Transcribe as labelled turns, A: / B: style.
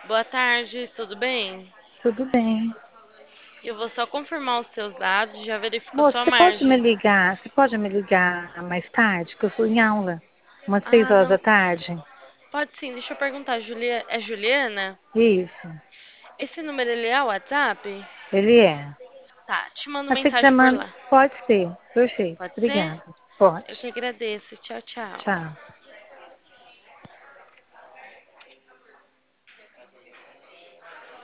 A: Boa tarde, tudo bem?
B: Tudo bem.
A: Eu vou só confirmar os seus dados, já verifico
B: Moço,
A: sua margem.
B: você pode me ligar mais tarde, que eu estou em aula, umas seis
A: Ah,
B: horas da
A: não.
B: tarde?
A: Pode sim, deixa eu perguntar, é Juliana?
B: Isso,
A: Esse número ele é o WhatsApp?
B: ele é.
A: Tá, te mando
B: Mas se você quiser
A: mensagem por
B: mandar,
A: lá.
B: pode ser. Perfeito.
A: Pode ser?
B: Obrigada.
A: Eu que
B: Pode.
A: agradeço. Tchau, tchau.
B: Tchau.